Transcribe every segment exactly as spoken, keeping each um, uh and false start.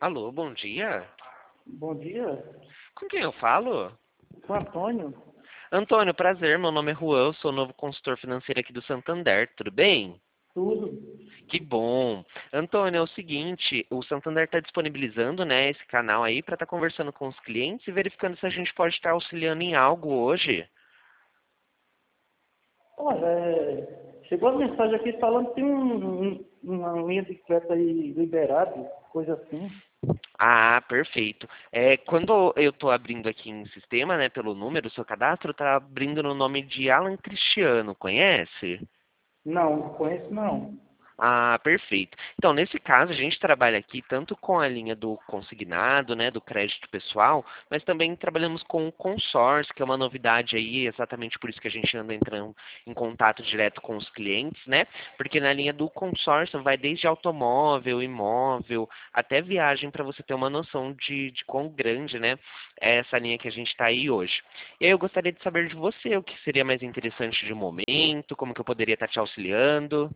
Alô, bom dia. Bom dia, Com quem eu falo? com o Antônio. Antônio, prazer. Meu nome é Juan, eu sou o novo consultor financeiro aqui do Santander. Tudo bem? Tudo. Que bom. Antônio, é o seguinte, o Santander está disponibilizando, né, esse canal aí para estar conversando com os clientes e verificando se a gente pode estar auxiliando em algo hoje. Olha, é, chegou a mensagem aqui falando que tem um, um- uma linha de crédito aí liberada, coisa assim. Ah, perfeito. É, quando eu estou abrindo aqui em sistema, né, pelo número, o seu cadastro está abrindo no nome de Alan Cristiano, conhece? Não, não conheço não. Ah, perfeito. Então, nesse caso, a gente trabalha aqui tanto com a linha do consignado, né, do crédito pessoal, mas também trabalhamos com o consórcio, que é uma novidade aí, exatamente por isso que a gente anda entrando em contato direto com os clientes, né? Porque na linha do consórcio vai desde automóvel, imóvel, até viagem, para você ter uma noção de, de quão grande, né, é essa linha que a gente está aí hoje. E aí eu gostaria de saber de você o que seria mais interessante de momento, como que eu poderia estar te auxiliando.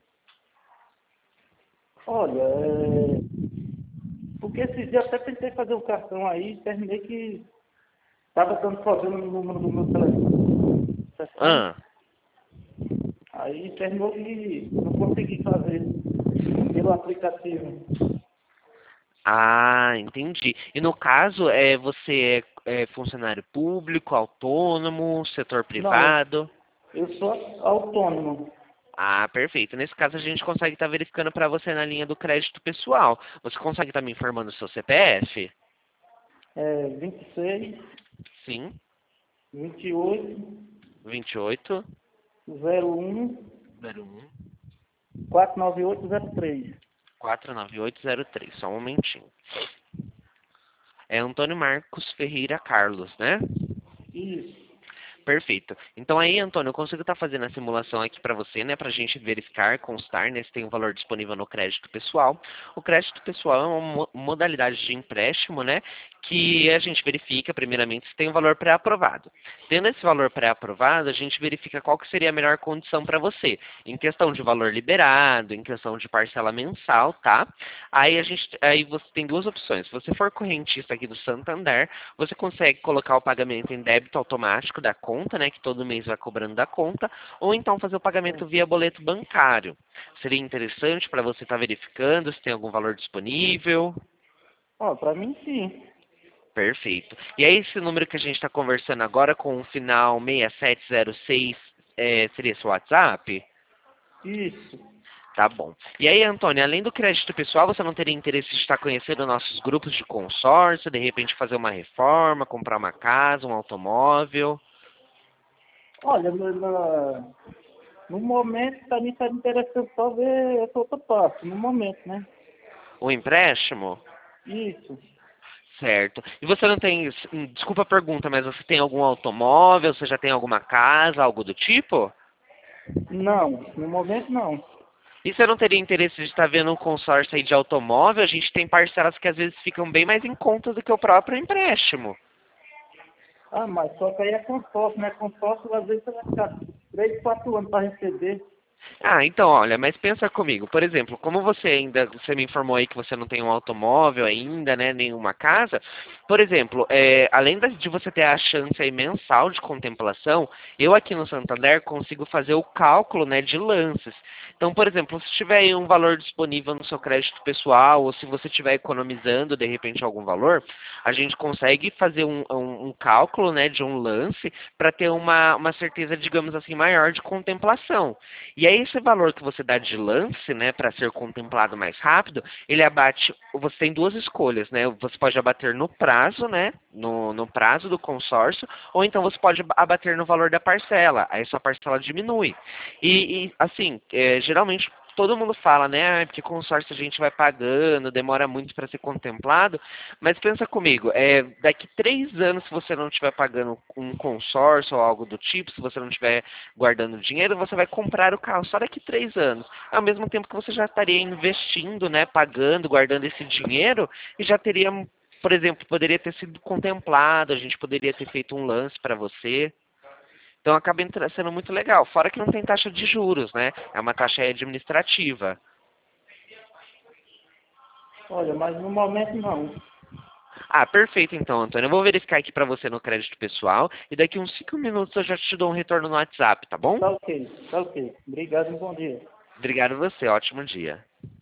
Olha, é, porque esses dias até tentei fazer um cartão aí, terminei que estava dando problema no número do meu telefone. sessenta. Ah. Aí terminou que não consegui fazer pelo aplicativo. Ah, entendi. E no caso, é, você é, é funcionário público, autônomo, setor Não, eu, privado? eu sou autônomo. Ah, perfeito. Nesse caso, a gente consegue estar verificando para você na linha do crédito pessoal. Você consegue estar me informando o seu C P F? É vinte e seis, Sim. vinte e oito, vinte e oito, zero um, zero um, quatrocentos e noventa e oito zero três. quatrocentos e noventa e oito zero três. Só um momentinho. É Antônio Marcos Ferreira Carlos, né? Isso. Perfeito. Então aí, Antônio, eu consigo estar fazendo a simulação aqui para você, né, para a gente verificar, constar, né, se tem um valor disponível no crédito pessoal. O crédito pessoal é uma mo- modalidade de empréstimo, né, que a gente verifica, primeiramente, se tem um valor pré-aprovado. Tendo esse valor pré-aprovado, a gente verifica qual que seria a melhor condição para você, em questão de valor liberado, em questão de parcela mensal, tá? Aí a gente, aí você tem duas opções. Se você for correntista aqui do Santander, você consegue colocar o pagamento em débito automático da conta, né, que todo mês vai cobrando da conta, ou então fazer o pagamento via boleto bancário. Seria interessante para você estar verificando se tem algum valor disponível. Ó, pra mim sim. Perfeito. E aí esse número que a gente está conversando agora com o final seis sete zero seis é, seria seu WhatsApp? Isso. Tá bom. E aí, Antônio, além do crédito pessoal, você não teria interesse de estar conhecendo nossos grupos de consórcio, de repente fazer uma reforma, comprar uma casa, um automóvel? Olha, no, na- no momento, pra mim tá interessante só ver essa outra parte, no momento, né? O empréstimo? Isso. Certo. E você não tem, hum, desculpa a pergunta, mas você tem algum automóvel? Você já tem alguma casa, algo do tipo? Não, no momento não. E você não teria interesse de estar vendo um consórcio aí de automóvel? A gente tem parcelas que às vezes ficam bem mais em conta do que o próprio empréstimo. Ah, mas só que aí é consórcio, né? Consórcio, às vezes você vai ficar três, quatro anos para receber. Ah, então, olha, mas pensa comigo. Por exemplo, como você ainda, você me informou aí que você não tem um automóvel ainda, né, nenhuma casa. Por exemplo, é, além da- de você ter a chance aí mensal de contemplação, eu aqui no Santander consigo fazer o cálculo, né, de lances. Então, por exemplo, se tiver aí um valor disponível no seu crédito pessoal, ou se você estiver economizando de repente algum valor, a gente consegue fazer um, um, um cálculo, né, de um lance para ter uma, uma certeza, digamos assim, maior de contemplação. E aí esse valor que você dá de lance, né, para ser contemplado mais rápido, ele abate, você tem duas escolhas, né? Você pode abater no prazo, né, no, no prazo do consórcio, ou então você pode abater no valor da parcela, aí sua parcela diminui. E, e, assim, é, geralmente todo mundo fala, né, ah, porque consórcio a gente vai pagando, demora muito para ser contemplado, mas pensa comigo, é, daqui três anos, se você não estiver pagando um consórcio ou algo do tipo, se você não estiver guardando dinheiro, você vai comprar o carro só daqui três anos. Ao mesmo tempo que você já estaria investindo, né, pagando, guardando esse dinheiro, e já teria, por exemplo, poderia ter sido contemplado, a gente poderia ter feito um lance para você. Então acaba entra- sendo muito legal. Fora que não tem taxa de juros, né? É uma taxa administrativa. Olha, mas no momento não. Ah, perfeito então, Antônio. Eu vou verificar aqui para você no crédito pessoal e daqui uns cinco minutos eu já te dou um retorno no WhatsApp, tá bom? Tá ok, tá ok. Obrigado e um bom dia. Obrigado a você. Ótimo dia.